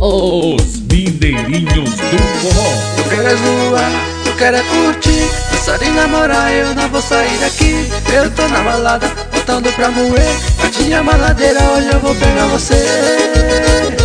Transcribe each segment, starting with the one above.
Os Mineirinhos do Forró. Eu quero é zoar, eu quero é curtir, dançar e namorar, eu não vou sair daqui. Eu tô na balada, botando pra moer, gatinha maladeira, hoje eu vou pegar você.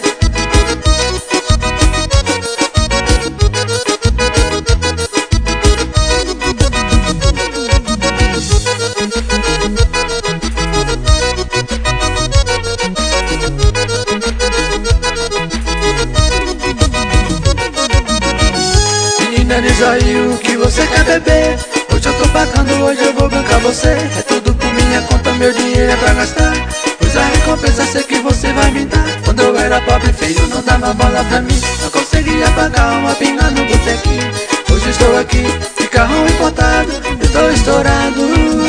Menina, diz aí o que você quer beber. Hoje eu tô pagando, hoje eu vou bancar você. É tudo por minha conta, meu dinheiro é pra gastar. Pois a recompensa sei que você vai me dar. Quando eu era pobre feio, não dava bola pra mim, não conseguia pagar uma pinga no botequim. Hoje estou aqui, de carro importado, eu tô estourado.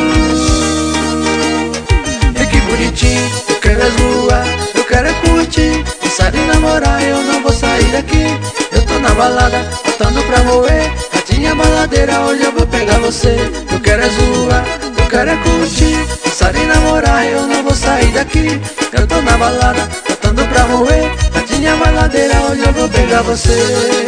E que bonitinho, eu quero é zoar, eu quero é curtir, dançar e namorar, eu não vou sair daqui. Eu tô na balada, botando pra moer, gatinha baladeira, hoje eu vou pegar você. Eu quero é zoar, eu quero é curtir, dançar e namorar, eu não vou sair daqui. Eu tô na balada, botando pra moer, gatinha baladeira, hoje eu vou pegar você.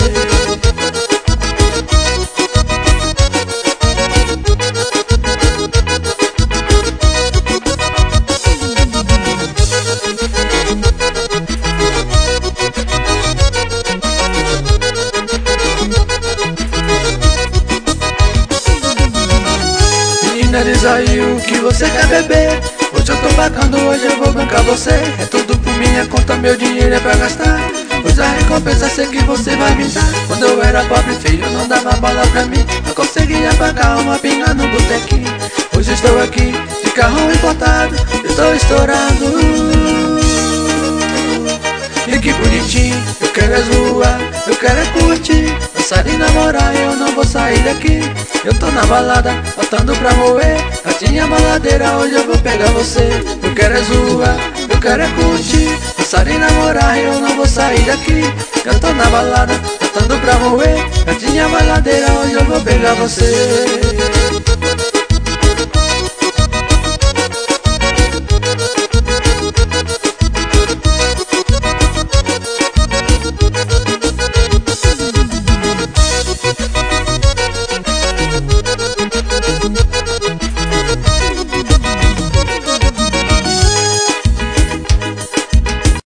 Diz aí o que você quer beber. Hoje eu tô pagando, hoje eu vou bancar você. É tudo por minha conta, meu dinheiro é pra gastar. Pois a recompensa sei que você vai me dar. Quando eu era pobre feio, não dava bola pra mim, não conseguia pagar uma pinga no botequim. Hoje estou aqui, de carro importado, eu tô estourado. E que bonitinho, eu quero é zoar, eu quero é curtir, dançar e namorar, eu não vou sair daqui. Eu tô na balada, botando pra moer, gatinha baladeira, hoje eu vou pegar você. Eu quero é zoar, eu quero é curtir, dançar e namorar, eu não vou sair daqui. Eu tô na balada, botando pra moer, gatinha baladeira, hoje eu vou pegar você.